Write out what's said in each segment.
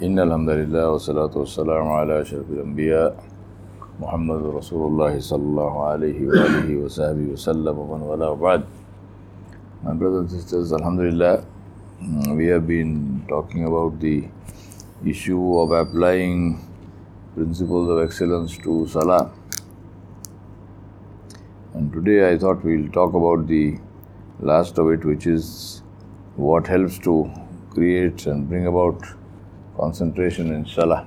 إن الحمد لله والصلاة والسلام على أشرف الأنبياء محمد رسول الله صلى الله عليه وآله وصحبه وسلم ومن والاه بعد. My brothers and sisters, Alhamdulillah, we have been talking about the issue of applying principles of excellence to Salah. And today I thought we'll talk about the last of it, which is what helps to create and bring about concentration in Salah.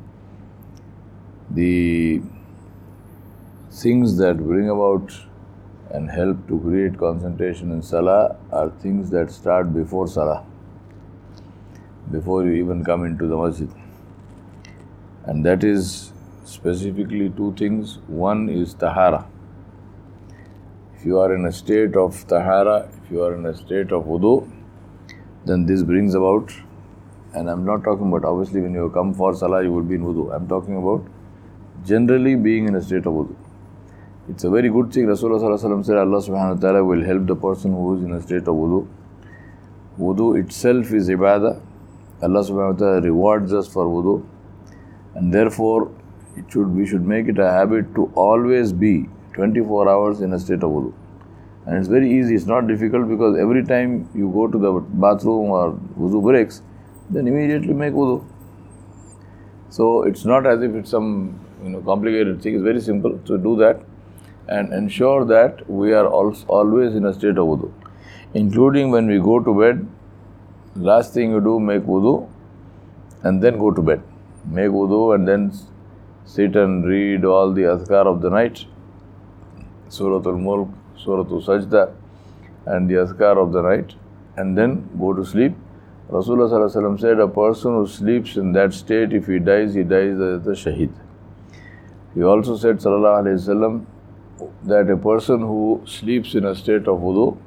The things that bring about and help to create concentration in Salah are things that start before Salah, before you even come into the masjid. And that is specifically two things. One is tahara. If you are in a state of tahara, if you are in a state of wudu, then this brings about, and I'm not talking about obviously when you come for Salah you will be in wudu. I'm talking about generally being in a state of wudu. It's a very good thing. Rasulullah said Allah subhanahu wa ta'ala will help the person who is in a state of wudu. Wudu itself is ibadah. Allah subhanahu wa ta'ala rewards us for wudu. And therefore we should make it a habit to always be 24 hours in a state of wudu. And it's very easy, it's not difficult, because every time you go to the bathroom or wudu breaks, then immediately make wudu. So it's not as if it's some complicated thing. It's very simple to do that and ensure that we are always in a state of wudu. Including when we go to bed, last thing you do, make wudu and then go to bed. Make wudu and then sit and read all the azkar of the night, Suratul Mulk, Suratul Sajda, and the azkar of the night, and then go to sleep. Rasulullah said a person who sleeps in that state, if he dies as a shaheed. He also said that a person who sleeps in a state of wudu,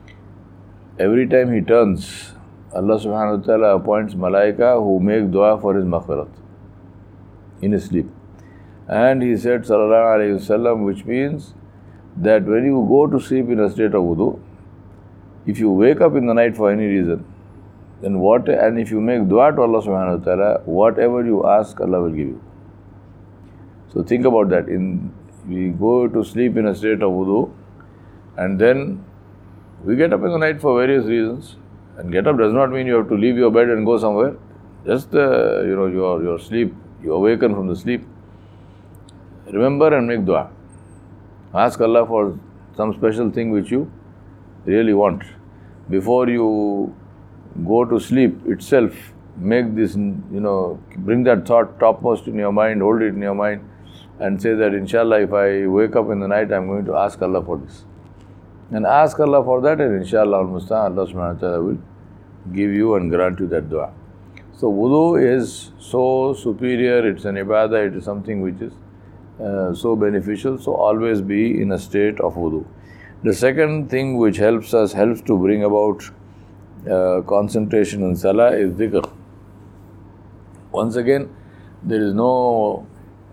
every time he turns, Allah subhanahu wa ta'ala appoints malaika who make dua for his maghfirat in his sleep. And he said which means that when you go to sleep in a state of wudu, if you wake up in the night for any reason, then and if you make dua to Allah subhanahu wa ta'ala, whatever you ask, Allah will give you. So think about that. We go to sleep in a state of wudu, and then we get up in the night for various reasons. And get up does not mean you have to leave your bed and go somewhere. Just your sleep, you awaken from the sleep. Remember and make dua. Ask Allah for some special thing which you really want. Before you go to sleep itself, make this, bring that thought topmost in your mind, hold it in your mind, and say that inshallah if I wake up in the night, I'm going to ask Allah for this. And ask Allah for that, and inshallah Allah subhanahu wa ta'ala will give you and grant you that dua. So wudu is so superior, it's an ibadah, it is something which is so beneficial, so always be in a state of wudu. The second thing which helps to bring about concentration in Salah is dhikr. Once again, there is no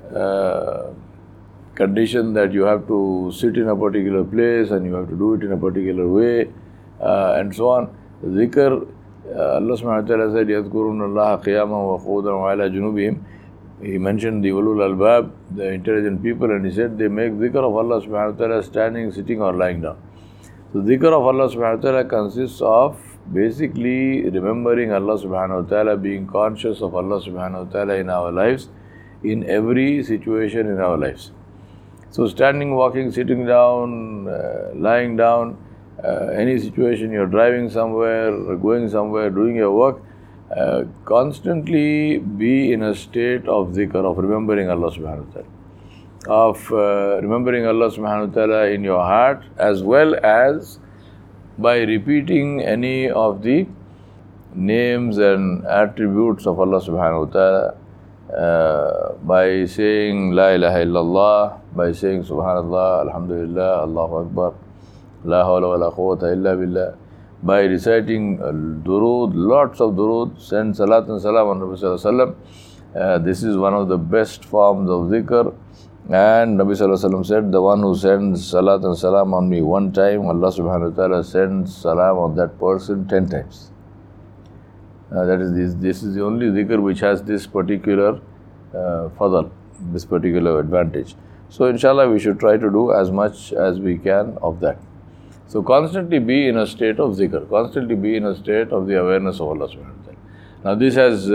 condition that you have to sit in a particular place and you have to do it in a particular way and so on. Dhikr, Allah subhanahu wa ta'ala said, يَذْكُرُونَ اللَّهَ قِيَامًا وَقُعُودًا وَعَلَى جُنُوبِهِمْ. He mentioned the ulul albab, the intelligent people, and he said they make dhikr of Allah subhanahu wa ta'ala standing, sitting or lying down. So dhikr of Allah subhanahu wa ta'ala consists of basically remembering Allah subhanahu wa ta'ala, being conscious of Allah subhanahu wa ta'ala in our lives, in every situation in our lives. So standing, walking, sitting down, lying down, any situation, you're driving somewhere, going somewhere, doing your work, constantly be in a state of dhikr, of remembering Allah subhanahu wa ta'ala, of remembering Allah subhanahu wa ta'ala in your heart, as well as by repeating any of the names and attributes of Allah subhanahu wa ta'ala, by saying La ilaha illallah, by saying Subhanallah, Alhamdulillah, Allahu Akbar, La hawla wa la quwwata illa billah, by reciting durood, lots of durood, send salat and salam on Nabi Sallallahu Alaihi Wasallam. This is one of the best forms of dhikr. And Nabi Sallallahu Alaihi Wasallam said, the one who sends salat and salam on me one time, Allah subhanahu wa ta'ala sends salam on that person 10 times. That is this is the only dhikr which has this particular fadl, this particular advantage. So inshallah we should try to do as much as we can of that. So constantly be in a state of zikr, constantly be in a state of the awareness of Allah subhanahu wa ta'ala. Now this has,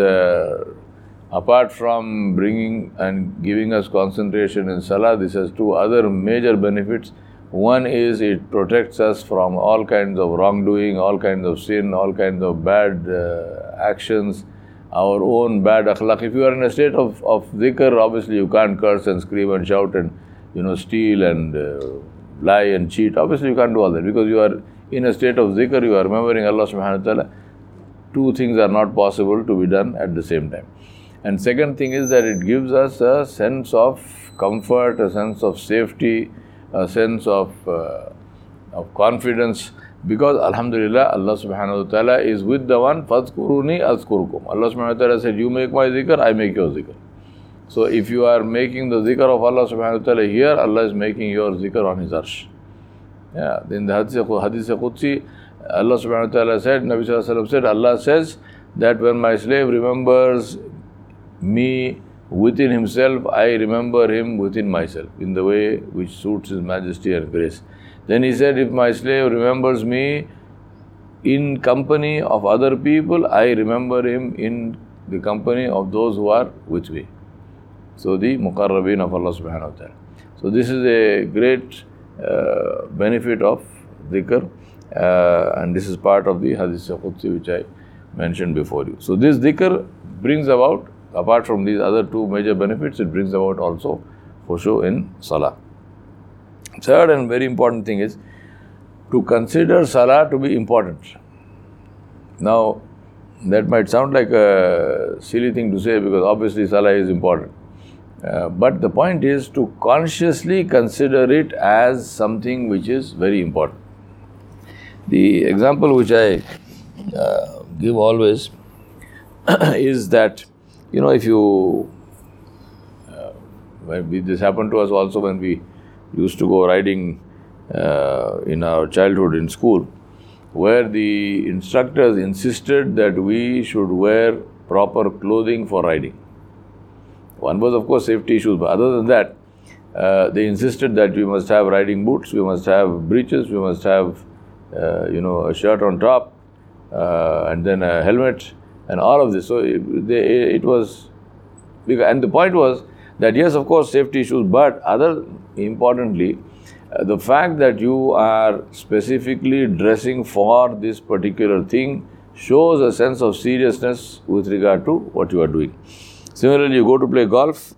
apart from bringing and giving us concentration in salah, this has two other major benefits. One is it protects us from all kinds of wrongdoing, all kinds of sin, all kinds of bad actions, our own bad akhlaq. If you are in a state of dhikr, obviously you can't curse and scream and shout and steal and lie and cheat. Obviously you can't do all that because you are in a state of dhikr, you are remembering Allah subhanahu wa ta'ala. Two things are not possible to be done at the same time. And second thing is that it gives us a sense of comfort, a sense of safety, a sense of confidence, because alhamdulillah Allah subhanahu wa ta'ala is with the one, fadhkuruni azkurukum. Allah subhanahu wa ta'ala said, you make my zikr, I make your zikr. So if you are making the zikr of Allah subhanahu wa ta'ala here, Allah is making your zikr on His arsh. Yeah. In the Hadith Qudsi, Allah subhanahu wa ta'ala said, Nabi sallallahu alayhi wa sallam said, Allah says that when my slave remembers me within himself, I remember him within myself, in the way which suits His majesty and grace. Then He said, if my slave remembers me in company of other people, I remember him in the company of those who are with me. So the muqarrabeen of Allah subhanahu wa ta'ala. So this is a great benefit of dhikr, and this is part of the Hadith Qudsi which I mentioned before you. So this dhikr brings about, apart from these other two major benefits, it brings about also khushu in salah. Third and very important thing is to consider salah to be important. Now, that might sound like a silly thing to say because obviously salah is important. But the point is to consciously consider it as something which is very important. The example which I give always is that, if you, this happened to us also when we used to go riding in our childhood in school, where the instructors insisted that we should wear proper clothing for riding. One was, of course, safety issues, but other than that, they insisted that we must have riding boots, we must have breeches, we must have, a shirt on top, and then a helmet, and all of this. So it was, and the point was that yes, of course, safety issues, but importantly, the fact that you are specifically dressing for this particular thing shows a sense of seriousness with regard to what you are doing. Similarly, you go to play golf,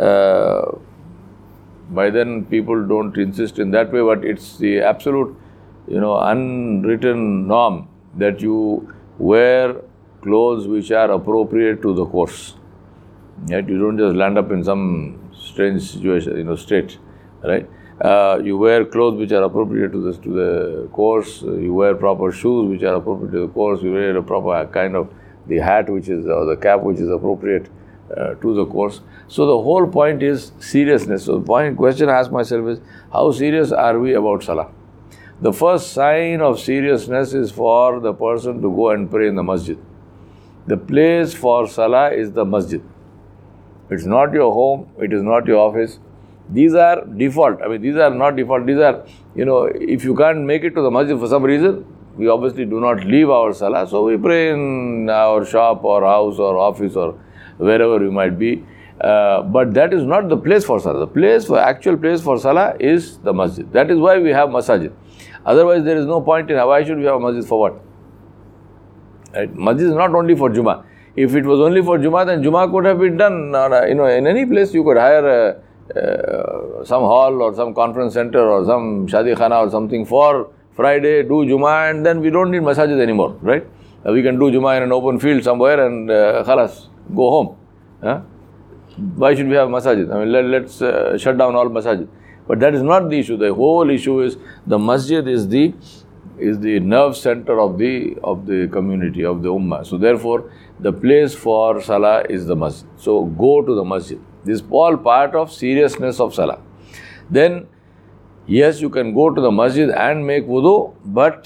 by then people don't insist in that way, but it's the absolute, unwritten norm that you wear clothes which are appropriate to the course. Right? You don't just land up in some strange situation, state, right? You wear clothes which are appropriate to the course. You wear proper shoes which are appropriate to the course. You wear a proper kind of the hat or the cap which is appropriate to the course. So the whole point is seriousness. So the question I ask myself is, how serious are we about salah? The first sign of seriousness is for the person to go and pray in the masjid. The place for salah is the masjid. It's not your home, it is not your office. These are default. These are not default. These are, if you can't make it to the masjid for some reason, we obviously do not leave our salah. So we pray in our shop or house or office or wherever we might be. But that is not the place for salah. The actual place for salah is the masjid. That is why we have masajid. Otherwise, there is no point in why should we have a masjid for what? Right? Masjid is not only for Jummah. If it was only for Jummah, then Jummah could have been done, in any place. You could hire some hall or some conference center or some shadi khana or something for Friday, do Jummah, and then we don't need masajid anymore, right? We can do Jummah in an open field somewhere and khalas, go home. Why should we have masajid? Let's shut down all masajid. But that is not the issue. The whole issue is the masjid is the nerve center of the community, of the ummah. So therefore, the place for salah is the masjid. So go to the masjid. This is all part of seriousness of salah. Then, yes, you can go to the masjid and make wudu, but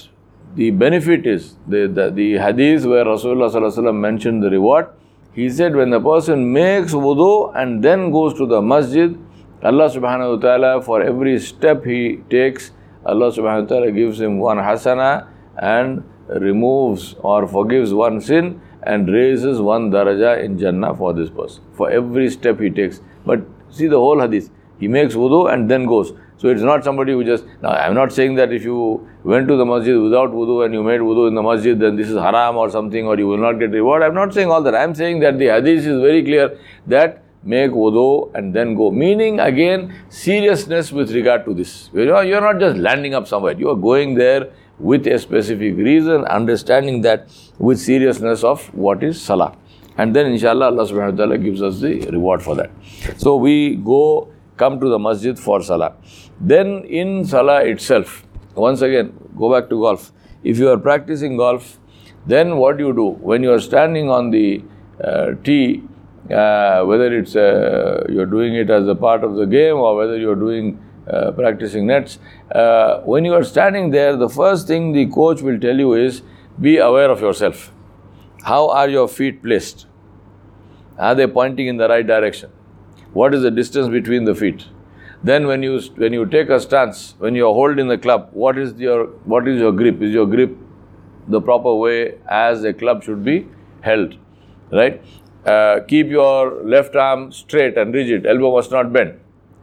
the benefit is, the hadith where Rasulullah sallallahu alaihi wasallam mentioned the reward, he said when the person makes wudu and then goes to the masjid, Allah subhanahu wa ta'ala, for every step he takes, Allah subhanahu wa ta'ala gives him one hasana and removes or forgives one sin and raises one daraja in Jannah for this person, for every step he takes. But see the whole hadith, he makes wudu and then goes. So it's not somebody who just, now I'm not saying that if you went to the masjid without wudu and you made wudu in the masjid, then this is haram or something, or you will not get reward. I'm not saying all that. I'm saying that the hadith is very clear that make wudu and then go. Meaning again, seriousness with regard to this. You're not just landing up somewhere. You are going there with a specific reason, understanding that with seriousness of what is salah. And then inshallah Allah subhanahu wa ta'ala gives us the reward for that. So we come to the masjid for salah. Then in salah itself, once again, go back to golf. If you are practicing golf, then what you do? When you are standing on the tee, whether it's you're doing it as a part of the game or whether you're doing practicing nets, when you are standing there, the first thing the coach will tell you is, be aware of yourself. How are your feet placed? Are they pointing in the right direction? What is the distance between the feet? Then when you take a stance, when you are holding the club, what is your grip? Is your grip the proper way as a club should be held? Right? Keep your left arm straight and rigid, elbow must not bend.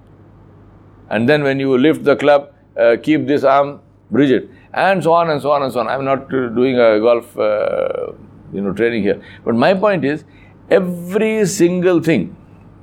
And then when you lift the club, keep this arm rigid, and so on and so on and so on. I'm not doing a golf training here. But my point is, every single thing,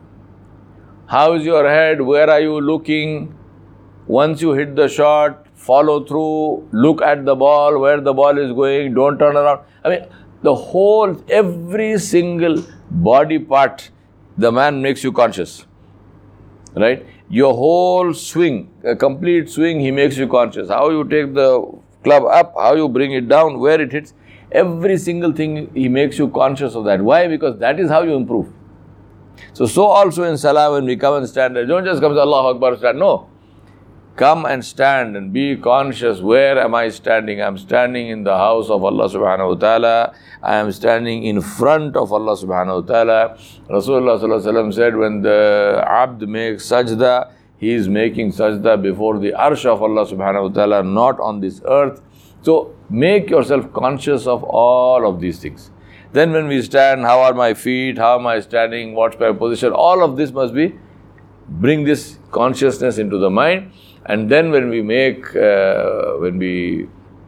how is your head, where are you looking, once you hit the shot, follow through, look at the ball, where the ball is going, don't turn around. I mean, every single body part, the man makes you conscious, right? Your whole swing, a complete swing, he makes you conscious. How you take the club up, how you bring it down, where it hits, every single thing, he makes you conscious of that. Why? Because that is how you improve. So also in salah, when we come and stand there, don't just come to Allahu Akbar, stand. No. Come and stand and be conscious. Where am I standing? I'm standing in the house of Allah subhanahu wa ta'ala. I am standing in front of Allah subhanahu wa ta'ala. Rasulullah sallallahu alaihi wasallam said, when the abd makes sajda, he is making sajda before the arsh of Allah subhanahu wa ta'ala, not on this earth. So make yourself conscious of all of these things. Then when we stand, how are my feet? How am I standing? What's my position? All of this must bring this consciousness into the mind. And then when we make takbir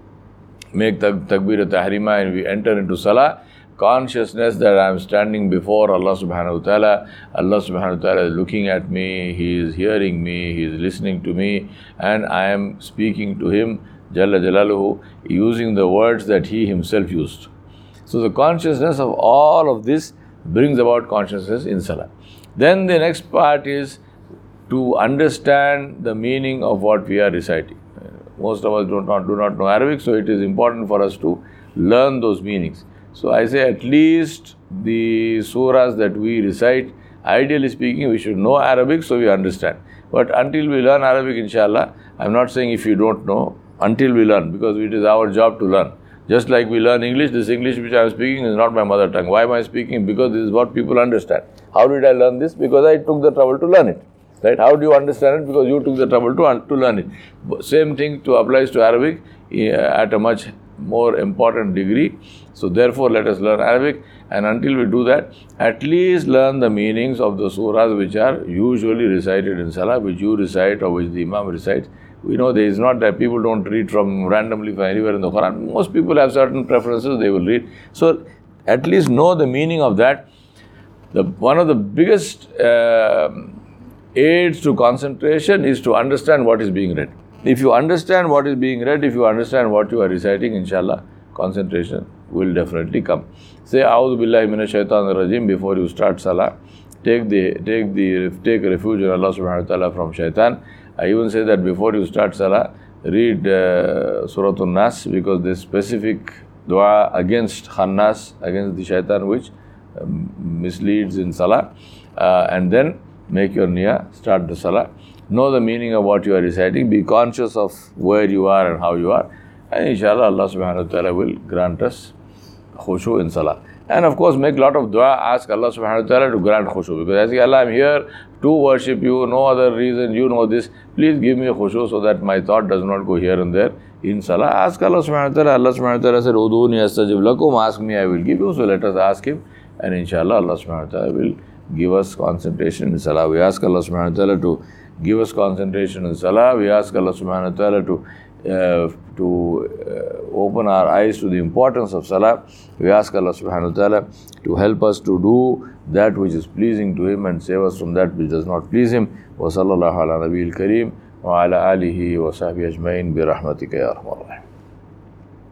tahrima and we enter into salah, consciousness that I am standing before Allah subhanahu wa ta'ala. Allah subhanahu wa ta'ala is looking at me, He is hearing me, He is listening to me, and I am speaking to Him, Jalla Jalaluhu, using the words that He Himself used. So the consciousness of all of this brings about consciousness in salah. Then the next part is to understand the meaning of what we are reciting. Most of us do not know Arabic, so it is important for us to learn those meanings. So I say at least the surahs that we recite, ideally speaking, we should know Arabic so we understand. But until we learn Arabic, inshallah, I'm not saying if you don't know, until we learn, because it is our job to learn. Just like we learn English, this English which I am speaking is not my mother tongue. Why am I speaking? Because this is what people understand. How did I learn this? Because I took the trouble to learn it. Right? How do you understand it? Because you took the trouble to learn it. Same thing applies to Arabic at a much more important degree. So therefore, let us learn Arabic, and until we do that, at least learn the meanings of the surahs which are usually recited in salah, which you recite or which the Imam recites. We know there is not that people don't read from randomly from anywhere in the Quran. Most people have certain preferences, they will read. So at least know the meaning of that. One of the biggest aids to concentration is to understand what is being read. If you understand what is being read, if you understand what you are reciting, inshallah, concentration will definitely come. Say, A'udhu billahi minash shaitanir rajim before you start salah. Take refuge in Allah subhanahu wa ta'ala from shaitan. I even say that before you start salah, read Surah An-Nas, because this specific dua against Khannas, against the shaitan which misleads in salah, and then make your niyyah, start the salah. Know the meaning of what you are reciting, be conscious of where you are and how you are, And inshallah, Allah subhanahu wa ta'ala will grant us khushu in salah. And of course, make a lot of dua, ask Allah subhanahu wa ta'ala to grant khushu. Because I say, Allah, I'm here to worship you, no other reason, you know this. Please give me khushu so that my thought does not go here and there in salah. Ask Allah subhanahu wa ta'ala. Allah subhanahu wa ta'ala said, Uduni astajib lakum, ask me, I will give you. So let us ask Him. And inshallah, Allah subhanahu wa ta'ala will give us concentration in salah. We ask Allah subhanahu wa ta'ala to give us concentration in salah. We ask Allah subhanahu wa ta'ala to open our eyes to the importance of salah. We ask Allah subhanahu wa ta'ala to help us to do that which is pleasing to Him and save us from that which does not please Him. Wa sallallahu ala nabiyil kareem wa ala alihi wa sahbihi ajmain bi rahmatika ya arhamar rahimin.